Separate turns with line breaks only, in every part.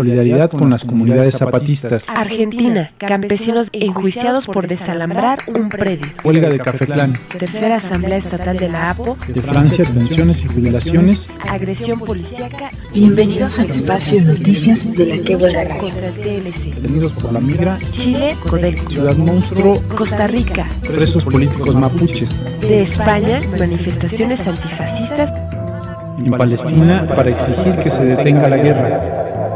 solidaridad con las comunidades zapatistas.
Argentina, campesinos enjuiciados por desalambrar un predio.
Huelga de Cafetlán.
Tercera Asamblea Estatal de la APO.
De Francia, pensiones y jubilaciones.
Agresión policíaca.
Bienvenidos al espacio de noticias de la Que Huelga Radio.
Contra el TLC.
Detenidos por la migra.
Chile, Codelco.
Ciudad Monstruo.
Costa Rica.
Presos políticos mapuches.
De España, manifestaciones antifascistas.
En Palestina, para exigir que se detenga la guerra.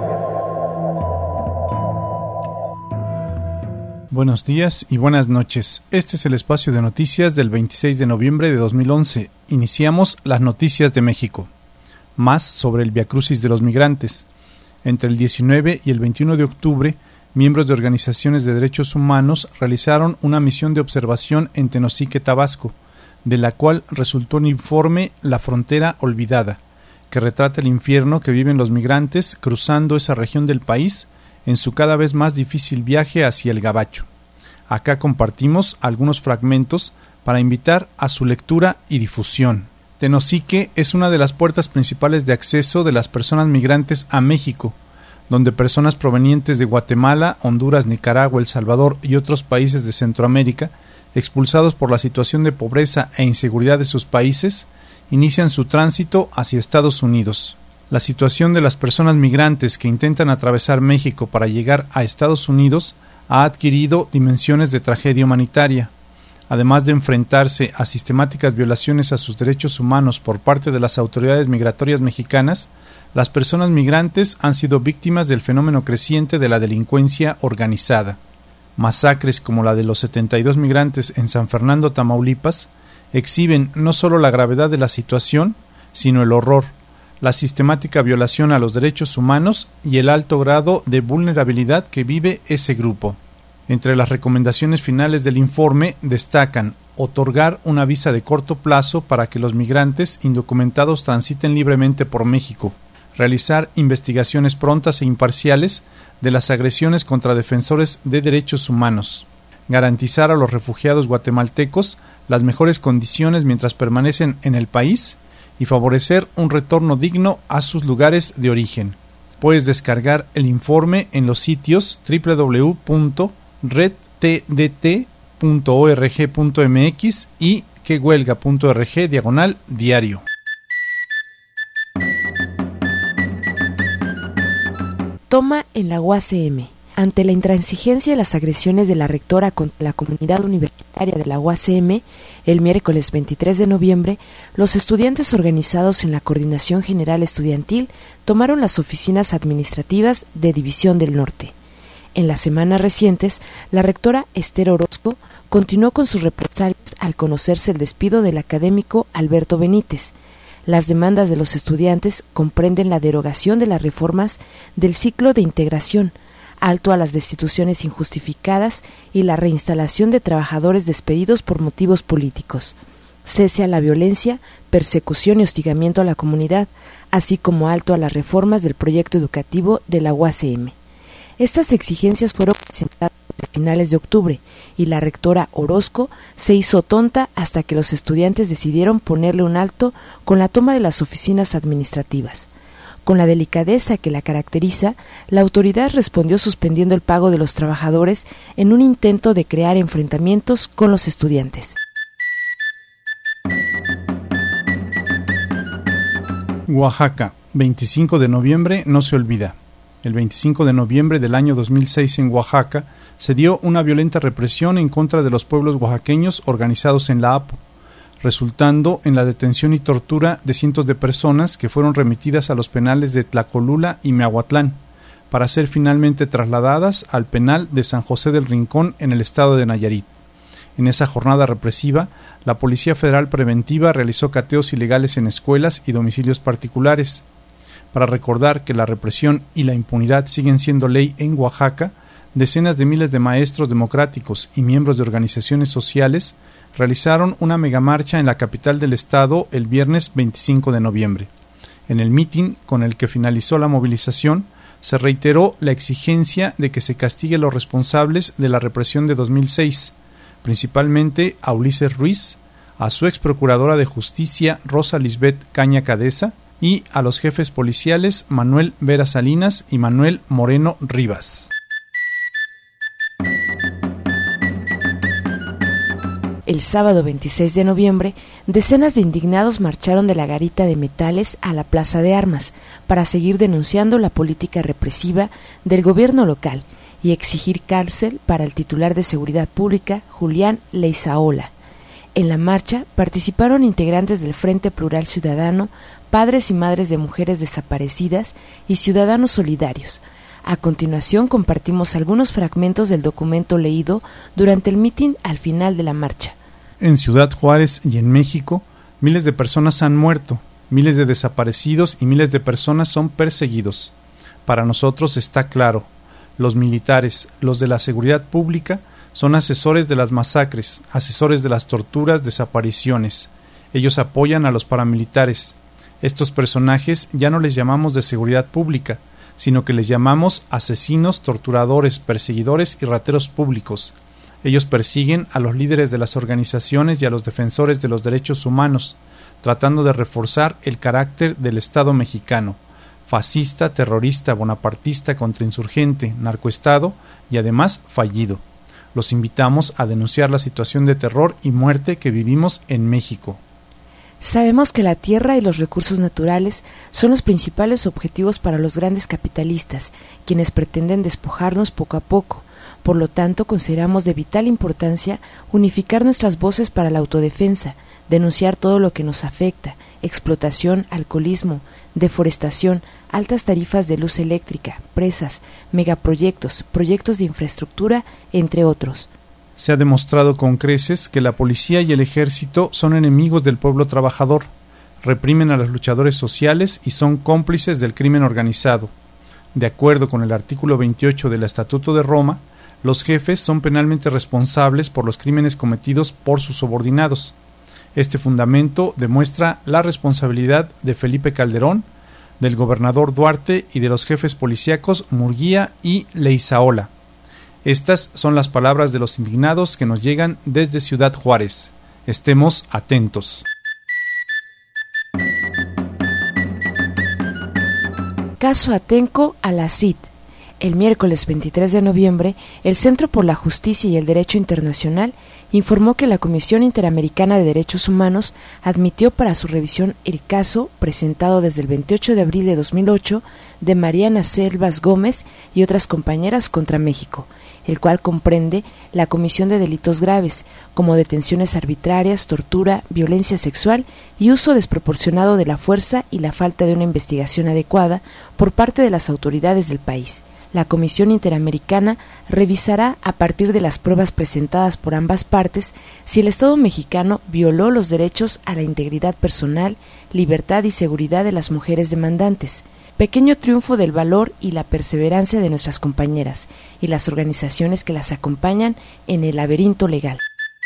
Buenos días y buenas noches. Este es el espacio de noticias del 26 de noviembre de 2011. Iniciamos las noticias de México. Más sobre el viacrucis de los migrantes. Entre el 19 y el 21 de octubre, miembros de organizaciones de derechos humanos realizaron una misión de observación en Tenosique, Tabasco, de la cual resultó un informe La Frontera Olvidada, que retrata el infierno que viven los migrantes cruzando esa región del país en su cada vez más difícil viaje hacia el Gabacho. Acá compartimos algunos fragmentos para invitar a su lectura y difusión. Tenosique es una de las puertas principales de acceso de las personas migrantes a México, donde personas provenientes de Guatemala, Honduras, Nicaragua, El Salvador y otros países de Centroamérica, expulsados por la situación de pobreza e inseguridad de sus países, inician su tránsito hacia Estados Unidos. La situación de las personas migrantes que intentan atravesar México para llegar a Estados Unidos ha adquirido dimensiones de tragedia humanitaria. Además de enfrentarse a sistemáticas violaciones a sus derechos humanos por parte de las autoridades migratorias mexicanas, las personas migrantes han sido víctimas del fenómeno creciente de la delincuencia organizada. Masacres como la de los 72 migrantes en San Fernando, Tamaulipas, exhiben no solo la gravedad de la situación, sino el horror, la sistemática violación a los derechos humanos y el alto grado de vulnerabilidad que vive ese grupo. Entre las recomendaciones finales del informe destacan otorgar una visa de corto plazo para que los migrantes indocumentados transiten libremente por México, realizar investigaciones prontas e imparciales de las agresiones contra defensores de derechos humanos, garantizar a los refugiados guatemaltecos las mejores condiciones mientras permanecen en el país y favorecer un retorno digno a sus lugares de origen. Puedes descargar el informe en los sitios www.redtdt.org.mx y quehuelga.org/diario.
Toma en la UACM. Ante la intransigencia y las agresiones de la rectora contra la comunidad universitaria de la UACM, el miércoles 23 de noviembre, los estudiantes organizados en la Coordinación General Estudiantil tomaron las oficinas administrativas de División del Norte. En las semanas recientes, la rectora Esther Orozco continuó con sus represalias al conocerse el despido del académico Alberto Benítez. Las demandas de los estudiantes comprenden la derogación de las reformas del ciclo de integración, alto a las destituciones injustificadas y la reinstalación de trabajadores despedidos por motivos políticos, cese a la violencia, persecución y hostigamiento a la comunidad, así como alto a las reformas del proyecto educativo de la UACM. Estas exigencias fueron presentadas a finales de octubre y la rectora Orozco se hizo tonta hasta que los estudiantes decidieron ponerle un alto con la toma de las oficinas administrativas. Con la delicadeza que la caracteriza, la autoridad respondió suspendiendo el pago de los trabajadores en un intento de crear enfrentamientos con los estudiantes.
Oaxaca, 25 de noviembre no se olvida. El 25 de noviembre del año 2006 en Oaxaca se dio una violenta represión en contra de los pueblos oaxaqueños organizados en la APO, resultando en la detención y tortura de cientos de personas que fueron remitidas a los penales de Tlacolula y Miahuatlán, para ser finalmente trasladadas al penal de San José del Rincón en el estado de Nayarit. En esa jornada represiva, la Policía Federal Preventiva realizó cateos ilegales en escuelas y domicilios particulares. Para recordar que la represión y la impunidad siguen siendo ley en Oaxaca, decenas de miles de maestros democráticos y miembros de organizaciones sociales realizaron una megamarcha en la capital del estado el viernes 25 de noviembre. En el mitin con el que finalizó la movilización, se reiteró la exigencia de que se castigue a los responsables de la represión de 2006, principalmente a Ulises Ruiz, a su ex procuradora de justicia Rosa Lisbeth Caña Cadesa y a los jefes policiales Manuel Vera Salinas y Manuel Moreno Rivas.
El sábado 26 de noviembre, decenas de indignados marcharon de la Garita de Metales a la Plaza de Armas para seguir denunciando la política represiva del gobierno local y exigir cárcel para el titular de Seguridad Pública, Julián Leizaola. En la marcha participaron integrantes del Frente Plural Ciudadano, padres y madres de mujeres desaparecidas y ciudadanos solidarios. A continuación compartimos algunos fragmentos del documento leído durante el mitin al final de la marcha.
En Ciudad Juárez y en México, miles de personas han muerto, miles de desaparecidos y miles de personas son perseguidos. Para nosotros está claro, los militares, los de la seguridad pública, son asesores de las masacres, asesores de las torturas, desapariciones. Ellos apoyan a los paramilitares. Estos personajes ya no les llamamos de seguridad pública, sino que les llamamos asesinos, torturadores, perseguidores y rateros públicos. Ellos persiguen a los líderes de las organizaciones y a los defensores de los derechos humanos, tratando de reforzar el carácter del Estado mexicano, fascista, terrorista, bonapartista, contrainsurgente, narcoestado y además fallido. Los invitamos a denunciar la situación de terror y muerte que vivimos en México.
Sabemos que la tierra y los recursos naturales son los principales objetivos para los grandes capitalistas, quienes pretenden despojarnos poco a poco. Por lo tanto, consideramos de vital importancia unificar nuestras voces para la autodefensa, denunciar todo lo que nos afecta: explotación, alcoholismo, deforestación, altas tarifas de luz eléctrica, presas, megaproyectos, proyectos de infraestructura, entre otros.
Se ha demostrado con creces que la policía y el ejército son enemigos del pueblo trabajador, reprimen a los luchadores sociales y son cómplices del crimen organizado. De acuerdo con el artículo 28 del Estatuto de Roma, los jefes son penalmente responsables por los crímenes cometidos por sus subordinados. Este fundamento demuestra la responsabilidad de Felipe Calderón, del gobernador Duarte y de los jefes policíacos Murguía y Leizaola. Estas son las palabras de los indignados que nos llegan desde Ciudad Juárez. Estemos atentos.
Caso Atenco a la CID. El miércoles 23 de noviembre, el Centro por la Justicia y el Derecho Internacional informó que la Comisión Interamericana de Derechos Humanos admitió para su revisión el caso presentado desde el 28 de abril de 2008 de Mariana Selvas Gómez y otras compañeras contra México, el cual comprende la comisión de delitos graves, como detenciones arbitrarias, tortura, violencia sexual y uso desproporcionado de la fuerza y la falta de una investigación adecuada por parte de las autoridades del país. La Comisión Interamericana revisará, a partir de las pruebas presentadas por ambas partes, si el Estado mexicano violó los derechos a la integridad personal, libertad y seguridad de las mujeres demandantes. Pequeño triunfo del valor y la perseverancia de nuestras compañeras y las organizaciones que las acompañan en el laberinto legal.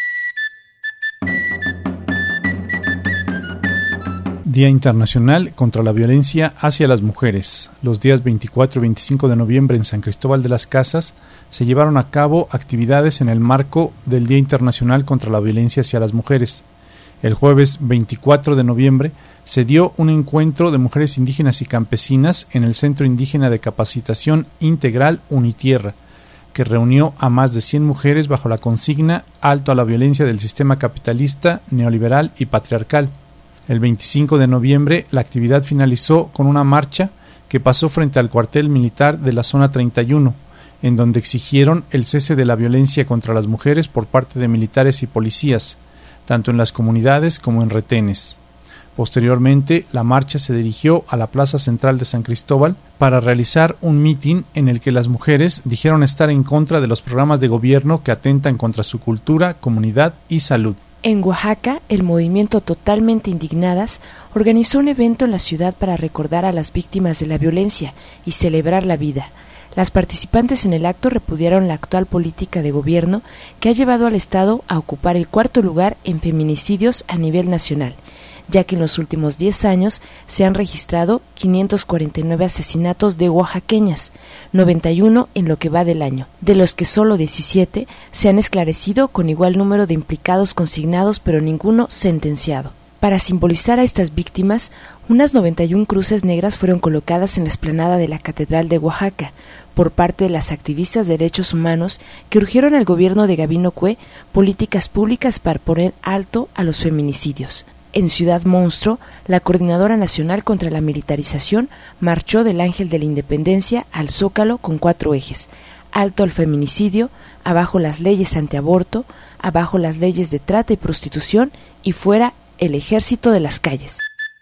Día Internacional contra la Violencia hacia las Mujeres. Los días 24 y 25 de noviembre en San Cristóbal de las Casas se llevaron a cabo actividades en el marco del Día Internacional contra la Violencia hacia las Mujeres. El jueves 24 de noviembre se dio un encuentro de mujeres indígenas y campesinas en el Centro Indígena de Capacitación Integral Unitierra, que reunió a más de 100 mujeres bajo la consigna Alto a la violencia del sistema capitalista, neoliberal y patriarcal. El 25 de noviembre la actividad finalizó con una marcha que pasó frente al cuartel militar de la Zona 31, en donde exigieron el cese de la violencia contra las mujeres por parte de militares y policías, tanto en las comunidades como en retenes. Posteriormente, la marcha se dirigió a la Plaza Central de San Cristóbal para realizar un mitin en el que las mujeres dijeron estar en contra de los programas de gobierno que atentan contra su cultura, comunidad y salud.
En Oaxaca, el movimiento Totalmente Indignadas organizó un evento en la ciudad para recordar a las víctimas de la violencia y celebrar la vida. Las participantes en el acto repudiaron la actual política de gobierno que ha llevado al Estado a ocupar el 4º lugar en feminicidios a nivel nacional, ya que en los últimos 10 años se han registrado 549 asesinatos de oaxaqueñas, 91 en lo que va del año, de los que solo 17 se han esclarecido con igual número de implicados consignados pero ninguno sentenciado. Para simbolizar a estas víctimas, unas 91 cruces negras fueron colocadas en la explanada de la Catedral de Oaxaca por parte de las activistas de derechos humanos que urgieron al gobierno de Gabino Cue políticas públicas para poner alto a los feminicidios. En Ciudad Monstruo, la Coordinadora Nacional contra la Militarización marchó del Ángel de la Independencia al Zócalo con 4 ejes: alto al feminicidio, abajo las leyes antiaborto, abajo las leyes de trata y prostitución y fuera el ejército de las calles.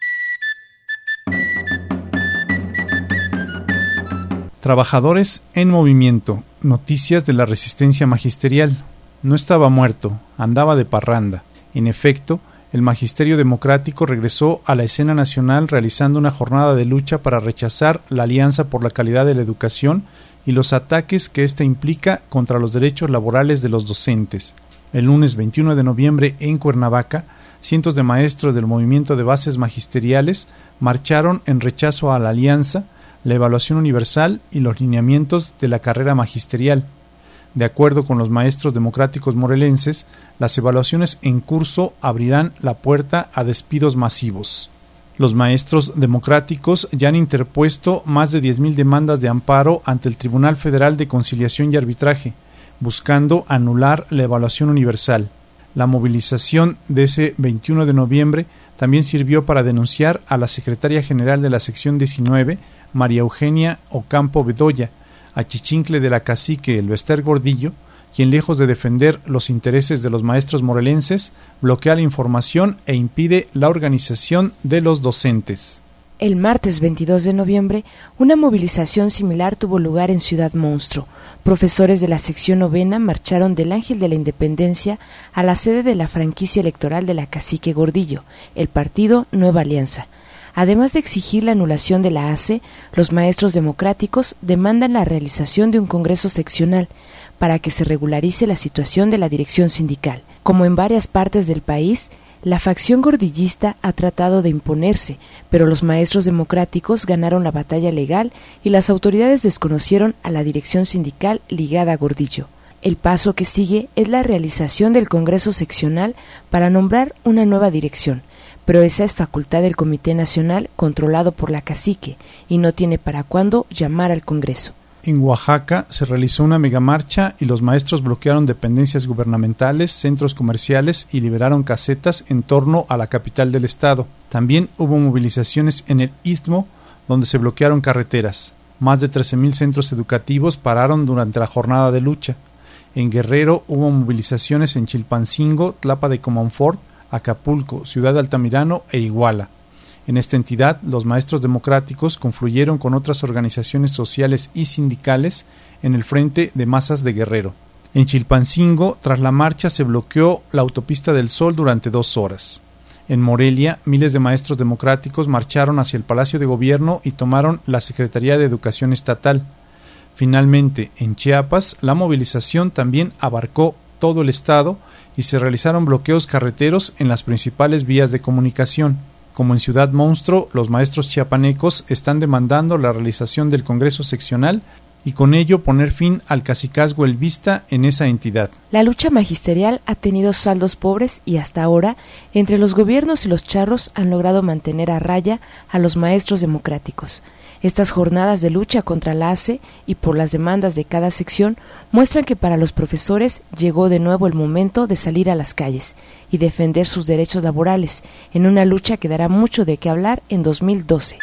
Trabajadores en movimiento. Noticias de la resistencia magisterial. No estaba muerto, andaba de parranda. En efecto, el magisterio democrático regresó a la escena nacional realizando una jornada de lucha para rechazar la Alianza por la Calidad de la Educación y los ataques que ésta implica contra los derechos laborales de los docentes. El lunes 21 de noviembre en Cuernavaca, cientos de maestros del movimiento de bases magisteriales marcharon en rechazo a la alianza, la evaluación universal y los lineamientos de la carrera magisterial. De acuerdo con los maestros democráticos morelenses, las evaluaciones en curso abrirán la puerta a despidos masivos. Los maestros democráticos ya han interpuesto más de 10,000 demandas de amparo ante el Tribunal Federal de Conciliación y Arbitraje, buscando anular la evaluación universal. La movilización de ese 21 de noviembre también sirvió para denunciar a la secretaria general de la sección 19, María Eugenia Ocampo Bedoya, achichincle de la cacique Elvester Gordillo, quien lejos de defender los intereses de los maestros morelenses, bloquea la información e impide la organización de los docentes.
El martes 22 de noviembre, una movilización similar tuvo lugar en Ciudad Monstruo. Profesores de la sección 9 marcharon del Ángel de la Independencia a la sede de la franquicia electoral de la cacique Gordillo, el partido Nueva Alianza. Además de exigir la anulación de la ACE, los maestros democráticos demandan la realización de un congreso seccional para que se regularice la situación de la dirección sindical. Como en varias partes del país, la facción gordillista ha tratado de imponerse, pero los maestros democráticos ganaron la batalla legal y las autoridades desconocieron a la dirección sindical ligada a Gordillo. El paso que sigue es la realización del Congreso Seccional para nombrar una nueva dirección, pero esa es facultad del Comité Nacional controlado por la cacique y no tiene para cuándo llamar al Congreso.
En Oaxaca se realizó una megamarcha y los maestros bloquearon dependencias gubernamentales, centros comerciales y liberaron casetas en torno a la capital del estado. También hubo movilizaciones en el Istmo, donde se bloquearon carreteras. Más de 13,000 centros educativos pararon durante la jornada de lucha. En Guerrero hubo movilizaciones en Chilpancingo, Tlapa de Comonfort, Acapulco, Ciudad de Altamirano e Iguala. En esta entidad, los maestros democráticos confluyeron con otras organizaciones sociales y sindicales en el Frente de Masas de Guerrero. En Chilpancingo, tras la marcha, se bloqueó la Autopista del Sol durante 2 horas. En Morelia, miles de maestros democráticos marcharon hacia el Palacio de Gobierno y tomaron la Secretaría de Educación Estatal. Finalmente, en Chiapas, la movilización también abarcó todo el estado y se realizaron bloqueos carreteros en las principales vías de comunicación. Como en Ciudad Monstruo, los maestros chiapanecos están demandando la realización del Congreso Seccional y con ello poner fin al cacicazgo elvista en esa entidad.
La lucha magisterial ha tenido saldos pobres y hasta ahora, entre los gobiernos y los charros han logrado mantener a raya a los maestros democráticos. Estas jornadas de lucha contra la ACE y por las demandas de cada sección muestran que para los profesores llegó de nuevo el momento de salir a las calles y defender sus derechos laborales en una lucha que dará mucho de qué hablar en 2012.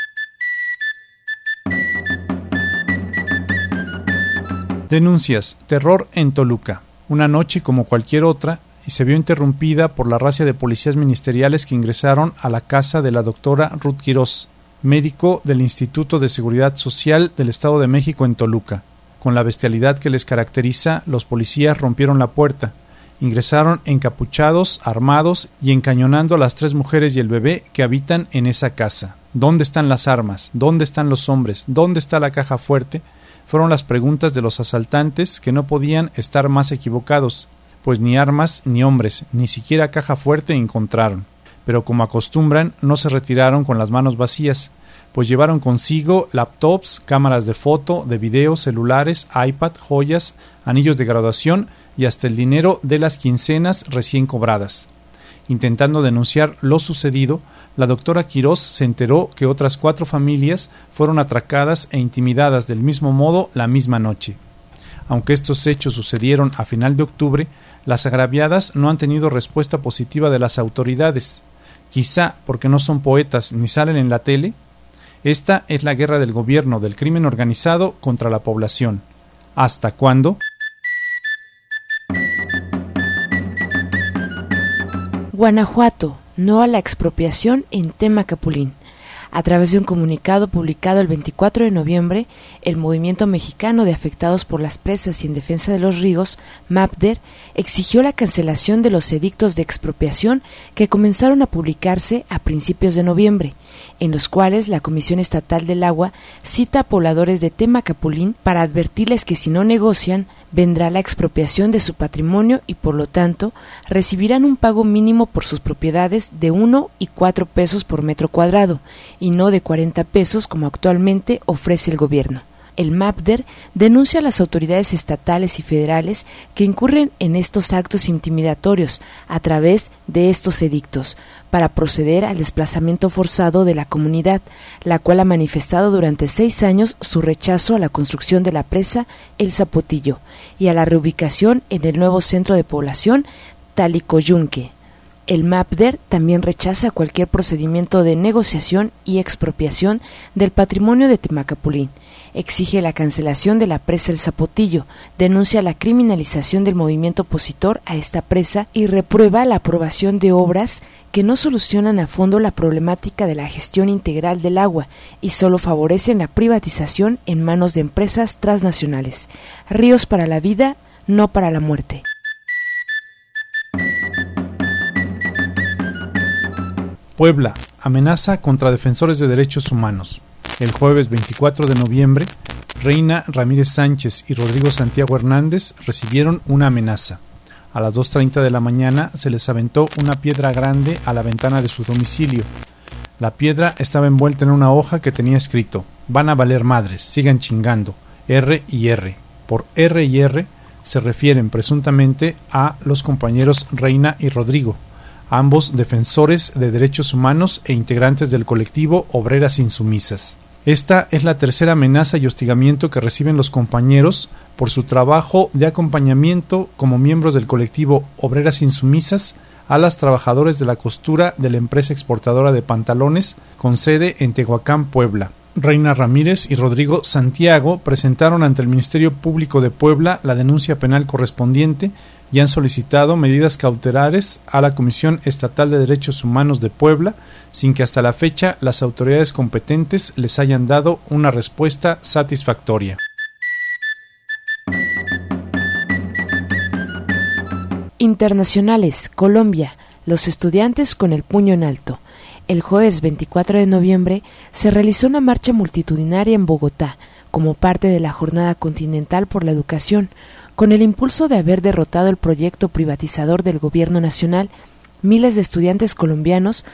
Denuncias. Terror en Toluca. Una noche como cualquier otra y se vio interrumpida por la racia de policías ministeriales que ingresaron a la casa de la doctora Ruth Quirós, médico del Instituto de Seguridad Social del Estado de México en Toluca. Con la bestialidad que les caracteriza, los policías rompieron la puerta, ingresaron encapuchados, armados y encañonando a las 3 mujeres y el bebé que habitan en esa casa. ¿Dónde están las armas? ¿Dónde están los hombres? ¿Dónde está la caja fuerte? Fueron las preguntas de los asaltantes que no podían estar más equivocados, pues ni armas ni hombres, ni siquiera caja fuerte encontraron. Pero como acostumbran, no se retiraron con las manos vacías, pues llevaron consigo laptops, cámaras de foto, de video, celulares, iPad, joyas, anillos de graduación y hasta el dinero de las quincenas recién cobradas. Intentando denunciar lo sucedido, la doctora Quirós se enteró que otras 4 familias fueron atracadas e intimidadas del mismo modo la misma noche. Aunque estos hechos sucedieron a final de octubre, las agraviadas no han tenido respuesta positiva de las autoridades. Quizá porque no son poetas ni salen en la tele. Esta es la guerra del gobierno del crimen organizado contra la población. ¿Hasta cuándo?
Guanajuato, no a la expropiación en tema Capulín. A través de un comunicado publicado el 24 de noviembre, el Movimiento Mexicano de Afectados por las Presas y en Defensa de los Ríos, MAPDER, exigió la cancelación de los edictos de expropiación que comenzaron a publicarse a principios de noviembre, en los cuales la Comisión Estatal del Agua cita a pobladores de tema Capulín para advertirles que si no negocian, vendrá la expropiación de su patrimonio y por lo tanto recibirán un pago mínimo por sus propiedades de 1 y 4 pesos por metro cuadrado y no de 40 pesos como actualmente ofrece el gobierno. El MAPDER denuncia a las autoridades estatales y federales que incurren en estos actos intimidatorios a través de estos edictos para proceder al desplazamiento forzado de la comunidad, la cual ha manifestado durante 6 años su rechazo a la construcción de la presa El Zapotillo y a la reubicación en el nuevo centro de población Talicoyunque. El MAPDER también rechaza cualquier procedimiento de negociación y expropiación del patrimonio de Temacapulín. Exige la cancelación de la presa El Zapotillo, denuncia la criminalización del movimiento opositor a esta presa y reprueba la aprobación de obras que no solucionan a fondo la problemática de la gestión integral del agua y solo favorecen la privatización en manos de empresas transnacionales. Ríos para la vida, no para la muerte.
Puebla, amenaza contra defensores de derechos humanos. El jueves 24 de noviembre, Reina Ramírez Sánchez y Rodrigo Santiago Hernández recibieron una amenaza. A las 2:30 de la mañana se les aventó una piedra grande a la ventana de su domicilio. La piedra estaba envuelta en una hoja que tenía escrito: "Van a valer madres, sigan chingando, R y R". Por R y R se refieren presuntamente a los compañeros Reina y Rodrigo, ambos defensores de derechos humanos e integrantes del colectivo Obreras Insumisas. Esta es la tercera amenaza y hostigamiento que reciben los compañeros por su trabajo de acompañamiento como miembros del colectivo Obreras Insumisas a las trabajadoras de la costura de la empresa exportadora de pantalones con sede en Tehuacán, Puebla. Reina Ramírez y Rodrigo Santiago presentaron ante el Ministerio Público de Puebla la denuncia penal correspondiente y han solicitado medidas cautelares a la Comisión Estatal de Derechos Humanos de Puebla, sin que hasta la fecha las autoridades competentes les hayan dado una respuesta satisfactoria.
Internacionales, Colombia, los estudiantes con el puño en alto. El jueves 24 de noviembre se realizó una marcha multitudinaria en Bogotá, como parte de la Jornada Continental por la Educación, con el impulso de haber derrotado el proyecto privatizador del gobierno nacional. Miles de estudiantes colombianos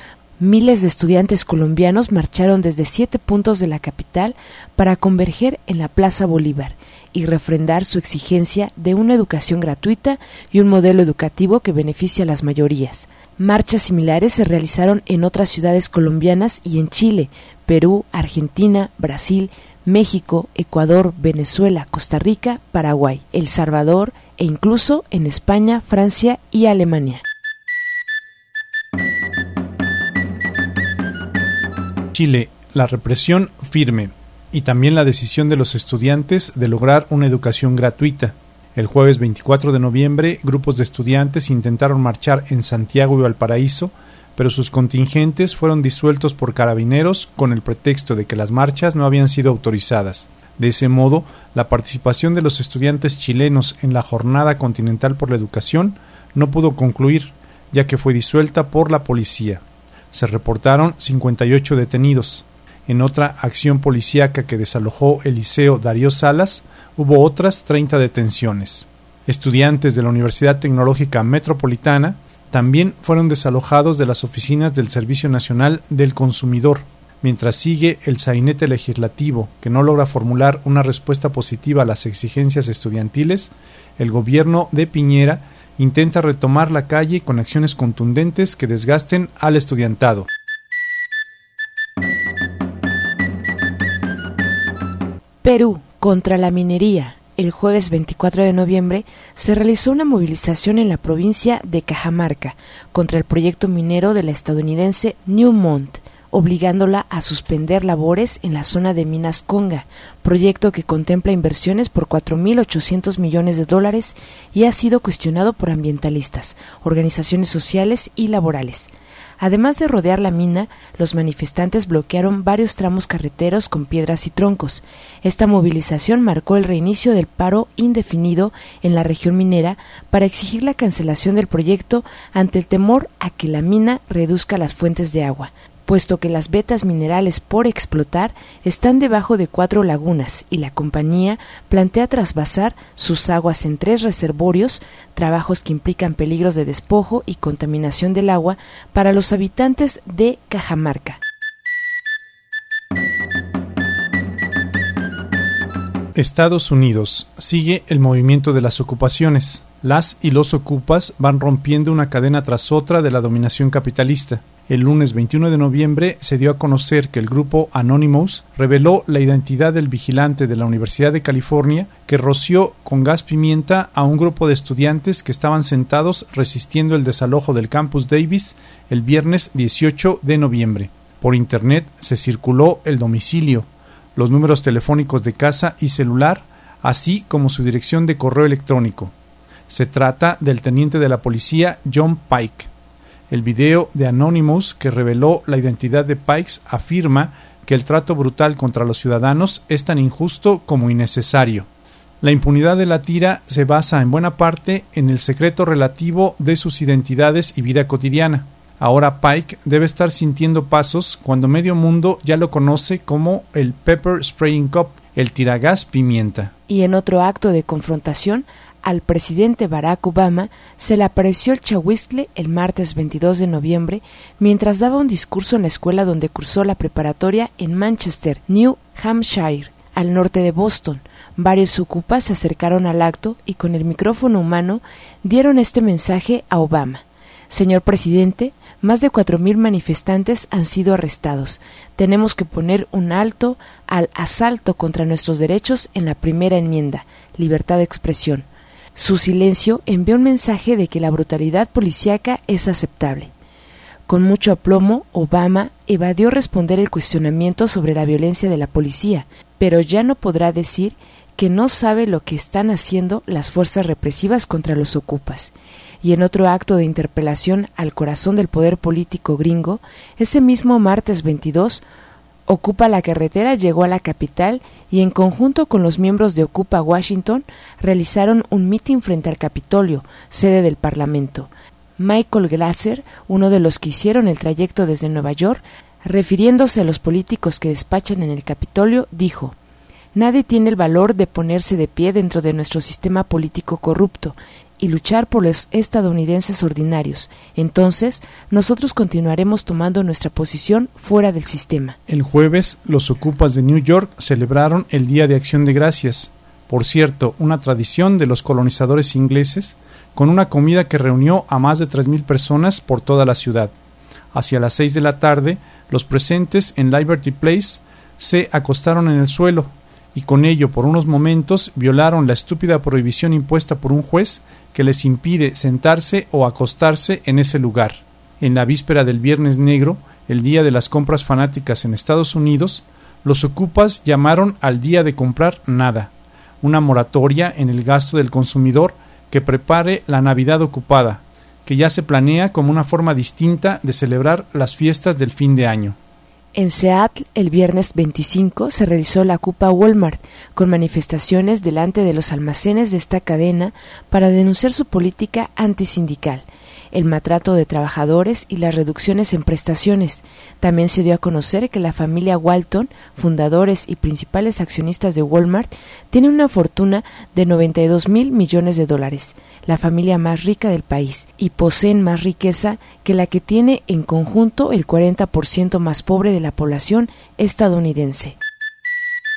marcharon desde 7 puntos de la capital para converger en la Plaza Bolívar y refrendar su exigencia de una educación gratuita y un modelo educativo que beneficie a las mayorías. Marchas similares se realizaron en otras ciudades colombianas y en Chile, Perú, Argentina, Brasil, México, Ecuador, Venezuela, Costa Rica, Paraguay, El Salvador e incluso en España, Francia y Alemania.
Chile, la represión firme y también la decisión de los estudiantes de lograr una educación gratuita. El jueves 24 de noviembre, grupos de estudiantes intentaron marchar en Santiago y Valparaíso, pero sus contingentes fueron disueltos por carabineros con el pretexto de que las marchas no habían sido autorizadas. De ese modo, la participación de los estudiantes chilenos en la Jornada Continental por la Educación no pudo concluir, ya que fue disuelta por la policía. Se reportaron 58 detenidos. En otra acción policíaca que desalojó el Liceo Darío Salas, hubo otras 30 detenciones. Estudiantes de la Universidad Tecnológica Metropolitana también fueron desalojados de las oficinas del Servicio Nacional del Consumidor, mientras sigue el sainete legislativo, que no logra formular una respuesta positiva a las exigencias estudiantiles. El gobierno de Piñera intenta retomar la calle con acciones contundentes que desgasten al estudiantado.
Perú, contra la minería. El jueves 24 de noviembre se realizó una movilización en la provincia de Cajamarca contra el proyecto minero de la estadounidense Newmont, obligándola a suspender labores en la zona de Minas Conga, proyecto que contempla inversiones por $4.800 millones y ha sido cuestionado por ambientalistas, organizaciones sociales y laborales. Además de rodear la mina, los manifestantes bloquearon varios tramos carreteros con piedras y troncos. Esta movilización marcó el reinicio del paro indefinido en la región minera para exigir la cancelación del proyecto ante el temor a que la mina reduzca las fuentes de agua, puesto que las vetas minerales por explotar están debajo de 4 lagunas y la compañía plantea trasvasar sus aguas en 3 reservorios, trabajos que implican peligros de despojo y contaminación del agua para los habitantes de Cajamarca.
Estados Unidos. Sigue el movimiento de las ocupaciones. Las y los ocupas van rompiendo una cadena tras otra de la dominación capitalista. El lunes 21 de noviembre se dio a conocer que el grupo Anonymous reveló la identidad del vigilante de la Universidad de California que roció con gas pimienta a un grupo de estudiantes que estaban sentados resistiendo el desalojo del Campus Davis el viernes 18 de noviembre. Por internet se circuló el domicilio, los números telefónicos de casa y celular, así como su dirección de correo electrónico. Se trata del teniente de la policía John Pike. El video de Anonymous que reveló la identidad de Pike afirma que el trato brutal contra los ciudadanos es tan injusto como innecesario. La impunidad de la tira se basa en buena parte en el secreto relativo de sus identidades y vida cotidiana. Ahora Pike debe estar sintiendo pasos cuando medio mundo ya lo conoce como el Pepper Spraying Cop, el tiragás pimienta.
Y en otro acto de confrontación, al presidente Barack Obama se le apareció el chahuizcle el martes 22 de noviembre mientras daba un discurso en la escuela donde cursó la preparatoria en Manchester, New Hampshire, al norte de Boston. Varios ocupas se acercaron al acto y con el micrófono humano dieron este mensaje a Obama. Señor presidente, más de 4,000 manifestantes han sido arrestados. Tenemos que poner un alto al asalto contra nuestros derechos en la primera enmienda, libertad de expresión. Su silencio envió un mensaje de que la brutalidad policíaca es aceptable. Con mucho aplomo, Obama evadió responder el cuestionamiento sobre la violencia de la policía, pero ya no podrá decir que no sabe lo que están haciendo las fuerzas represivas contra los ocupas. Y en otro acto de interpelación al corazón del poder político gringo, ese mismo martes 22, Ocupa la Carretera llegó a la capital y en conjunto con los miembros de Ocupa Washington realizaron un mitin frente al Capitolio, sede del Parlamento. Michael Glasser, uno de los que hicieron el trayecto desde Nueva York, refiriéndose a los políticos que despachan en el Capitolio, dijo: «Nadie tiene el valor de ponerse de pie dentro de nuestro sistema político corrupto y luchar por los estadounidenses ordinarios. Entonces, nosotros continuaremos tomando nuestra posición fuera del sistema».
El jueves, los ocupas de New York celebraron el Día de Acción de Gracias, por cierto, una tradición de los colonizadores ingleses, con una comida que reunió a más de 3,000 personas por toda la ciudad. Hacia las 6 de la tarde, los presentes en Liberty Place se acostaron en el suelo, y con ello por unos momentos violaron la estúpida prohibición impuesta por un juez que les impide sentarse o acostarse en ese lugar. En la víspera del Viernes Negro, el día de las compras fanáticas en Estados Unidos, los ocupas llamaron al día de comprar nada, una moratoria en el gasto del consumidor que prepare la Navidad ocupada, que ya se planea como una forma distinta de celebrar las fiestas del fin de año.
En Seattle, el viernes 25, se realizó la Ocupa Walmart, con manifestaciones delante de los almacenes de esta cadena para denunciar su política antisindical, el maltrato de trabajadores y las reducciones en prestaciones. También se dio a conocer que la familia Walton, fundadores y principales accionistas de Walmart, tiene una fortuna de $92,000 millones, la familia más rica del país, y poseen más riqueza que la que tiene en conjunto el 40% más pobre de la población estadounidense.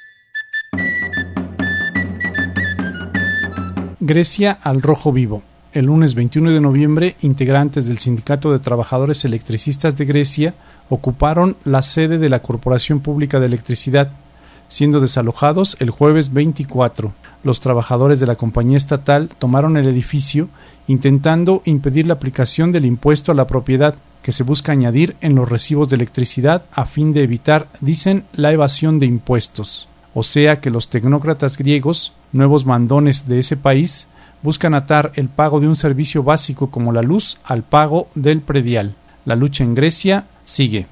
Grecia al rojo vivo. el lunes 21 de noviembre, integrantes del Sindicato de Trabajadores Electricistas de Grecia ocuparon la sede de la Corporación Pública de Electricidad, siendo desalojados el jueves 24. Los trabajadores de la compañía estatal tomaron el edificio intentando impedir la aplicación del impuesto a la propiedad que se busca añadir en los recibos de electricidad a fin de evitar, dicen, la evasión de impuestos. O sea que los tecnócratas griegos, nuevos mandones de ese país, buscan atar el pago de un servicio básico como la luz al pago del predial. La lucha en Grecia sigue.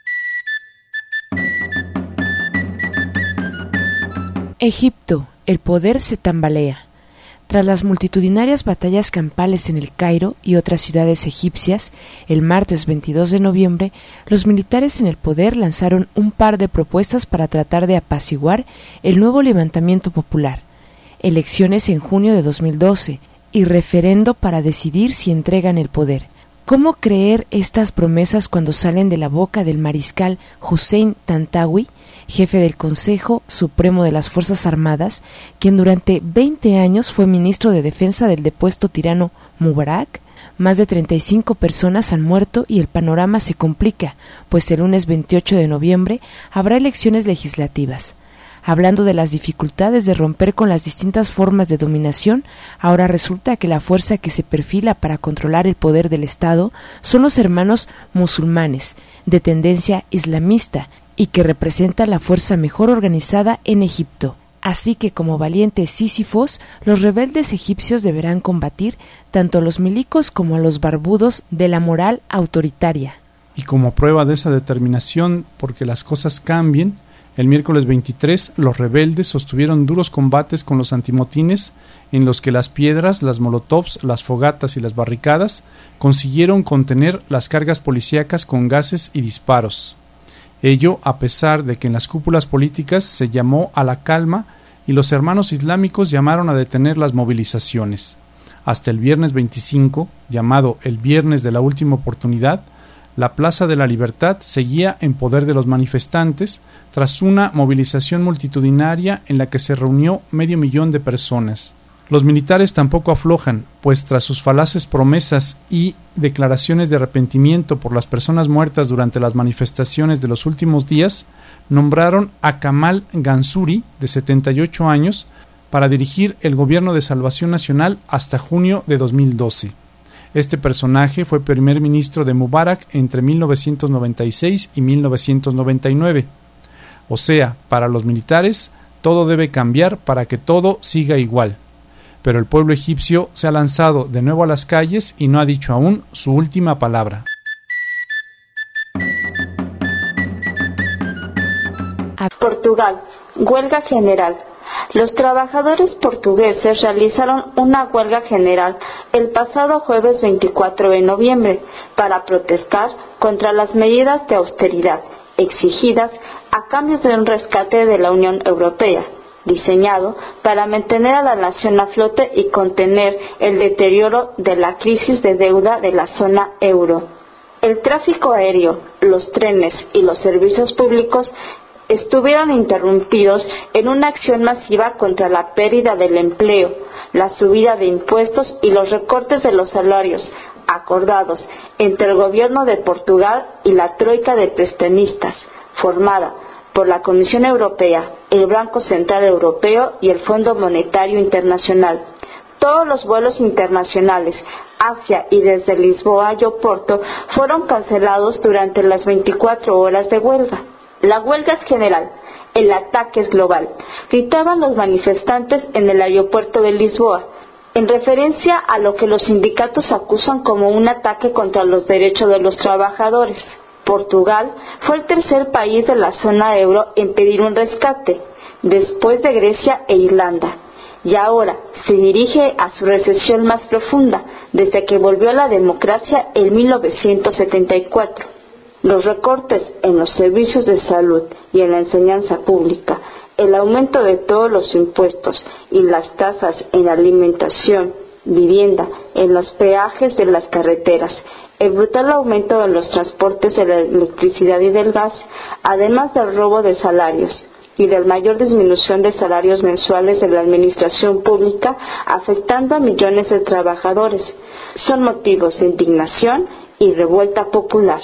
Egipto, el poder se tambalea. Tras las multitudinarias batallas campales en el Cairo y otras ciudades egipcias, el martes 22 de noviembre, los militares en el poder lanzaron un par de propuestas para tratar de apaciguar el nuevo levantamiento popular: elecciones en junio de 2012 y referendo para decidir si entregan el poder. ¿Cómo creer estas promesas cuando salen de la boca del mariscal Hussein Tantawi, jefe del Consejo Supremo de las Fuerzas Armadas, quien durante 20 años fue ministro de Defensa del depuesto tirano Mubarak? Más de 35 personas han muerto y el panorama se complica, pues el lunes 28 de noviembre habrá elecciones legislativas. Hablando de las dificultades de romper con las distintas formas de dominación, ahora resulta que la fuerza que se perfila para controlar el poder del Estado son los hermanos musulmanes, de tendencia islamista, y que representa la fuerza mejor organizada en Egipto. Así que como valientes Sísifos, los rebeldes egipcios deberán combatir tanto a los milicos como a los barbudos de la moral autoritaria.
Y como prueba de esa determinación porque las cosas cambien, el miércoles 23 los rebeldes sostuvieron duros combates con los antimotines en los que las piedras, las molotovs, las fogatas y las barricadas consiguieron contener las cargas policíacas con gases y disparos. Ello a pesar de que en las cúpulas políticas se llamó a la calma y los hermanos islámicos llamaron a detener las movilizaciones. Hasta el viernes 25, llamado el Viernes de la Última Oportunidad, la Plaza de la Libertad seguía en poder de los manifestantes tras una movilización multitudinaria en la que se reunió 500,000 de personas. Los militares tampoco aflojan, pues tras sus falaces promesas y declaraciones de arrepentimiento por las personas muertas durante las manifestaciones de los últimos días, nombraron a Kamal Ganzouri, de 78 años, para dirigir el Gobierno de Salvación Nacional hasta junio de 2012. Este personaje fue primer ministro de Mubarak entre 1996 y 1999. O sea, para los militares, todo debe cambiar para que todo siga igual. Pero el pueblo egipcio se ha lanzado de nuevo a las calles y no ha dicho aún su última palabra.
Portugal, huelga general. Los trabajadores portugueses realizaron una huelga general el pasado jueves 24 de noviembre para protestar contra las medidas de austeridad exigidas a cambio de un rescate de la Unión Europea, diseñado para mantener a la nación a flote y contener el deterioro de la crisis de deuda de la zona euro. El tráfico aéreo, los trenes y los servicios públicos estuvieron interrumpidos en una acción masiva contra la pérdida del empleo, la subida de impuestos y los recortes de los salarios acordados entre el gobierno de Portugal y la troika de prestamistas, formada por la Comisión Europea, el Banco Central Europeo y el Fondo Monetario Internacional. Todos los vuelos internacionales hacia y desde Lisboa y Oporto fueron cancelados durante las 24 horas de huelga. La huelga es general, el ataque es global, gritaban los manifestantes en el aeropuerto de Lisboa, en referencia a lo que los sindicatos acusan como un ataque contra los derechos de los trabajadores. Portugal fue el tercer país de la zona euro en pedir un rescate, después de Grecia e Irlanda, y ahora se dirige a su recesión más profunda desde que volvió a la democracia en 1974. Los recortes en los servicios de salud y en la enseñanza pública, el aumento de todos los impuestos y las tasas en la alimentación, vivienda, en los peajes de las carreteras, el brutal aumento en los transportes de la electricidad y del gas, además del robo de salarios, y de mayor disminución de salarios mensuales de la administración pública, afectando a millones de trabajadores. Son motivos de indignación y revuelta popular.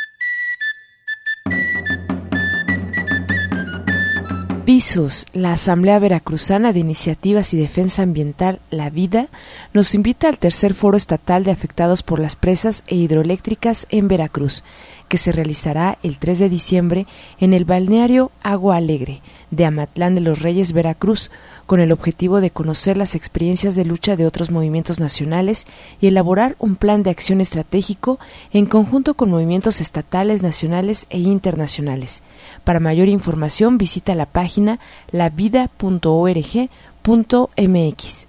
Visos, la Asamblea Veracruzana de Iniciativas y Defensa Ambiental La Vida, nos invita al tercer foro estatal de afectados por las presas e hidroeléctricas en Veracruz, que se realizará el 3 de diciembre en el balneario Agua Alegre de Amatlán de los Reyes, Veracruz, con el objetivo de conocer las experiencias de lucha de otros movimientos nacionales y elaborar un plan de acción estratégico en conjunto con movimientos estatales, nacionales e internacionales. Para mayor información visita la página lavida.org.mx.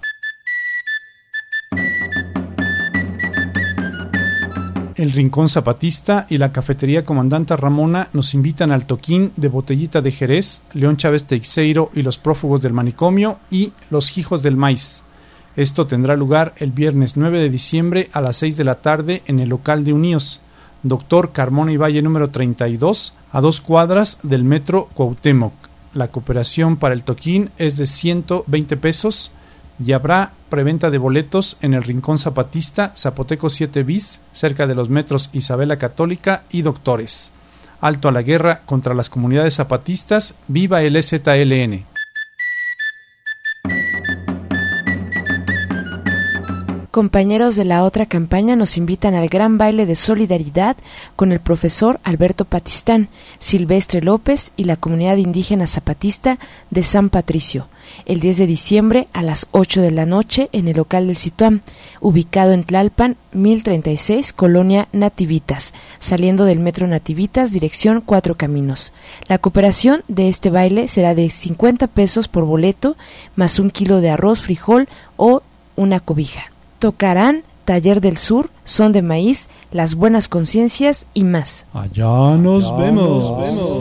El Rincón Zapatista y la Cafetería Comandanta Ramona nos invitan al toquín de Botellita de Jerez, León Chávez Teixeiro y los prófugos del manicomio y los Hijos del Maíz. Esto tendrá lugar el viernes 9 de diciembre a las 6 de la tarde en el local de Uníos, Doctor Carmona y Valle número 32, a 2 cuadras del Metro Cuauhtémoc. La cooperación para el toquín es de 120 pesos y habrá preventa de boletos en el Rincón Zapatista, Zapoteco 7 bis, cerca de los metros Isabela Católica y Doctores. Alto a la guerra contra las comunidades zapatistas, viva el EZLN.
Compañeros de la otra campaña nos invitan al gran baile de solidaridad con el profesor Alberto Patistán, Silvestre López y la comunidad indígena zapatista de San Patricio, el 10 de diciembre a las 8 de la noche en el local del Cituam, ubicado en Tlalpan, 1036, Colonia Nativitas, saliendo del Metro Nativitas, dirección 4 Caminos. La cooperación de este baile será de 50 pesos por boleto, más 1 kilo de arroz, frijol o una cobija. Tocarán Taller del Sur, Son de Maíz, Las Buenas Conciencias y más.
Allá nos vemos.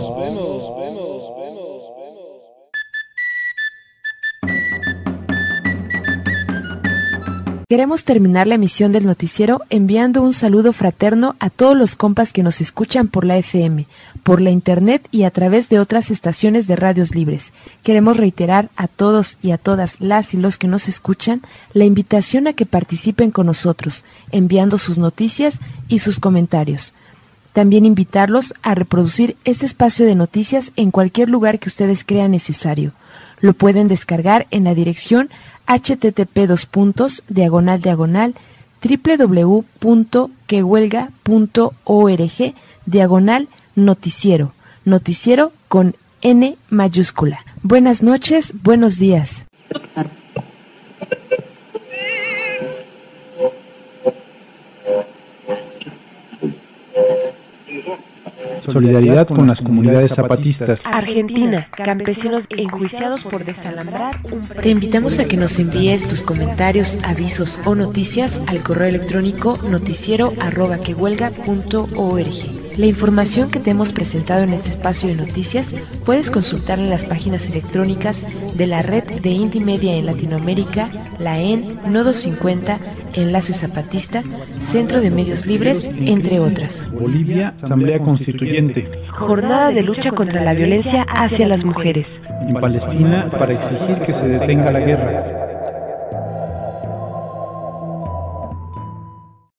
Queremos terminar la emisión del noticiero enviando un saludo fraterno a todos los compas que nos escuchan por la FM, por la internet y a través de otras estaciones de radios libres. Queremos reiterar a todos y a todas las y los que nos escuchan la invitación a que participen con nosotros, enviando sus noticias y sus comentarios. También invitarlos a reproducir este espacio de noticias en cualquier lugar que ustedes crean necesario. Lo pueden descargar en la dirección http://www.quehuelga.org/noticiero, noticiero con N mayúscula. Buenas noches, buenos días.
Solidaridad con las comunidades zapatistas.
Argentina, campesinos enjuiciados por desalambrar un predio.
Te invitamos a que nos envíes tus comentarios, avisos o noticias al correo electrónico noticiero@quehuelga.org. La información que te hemos presentado en este espacio de noticias puedes consultarla en las páginas electrónicas de la Red de Indie Media en Latinoamérica, la EN, Nodo 50, Enlace Zapatista, Centro de Medios Libres, entre otras.
Bolivia, Asamblea Constituyente.
Jornada de lucha contra la violencia hacia las mujeres.
En Palestina, para exigir que se detenga la guerra.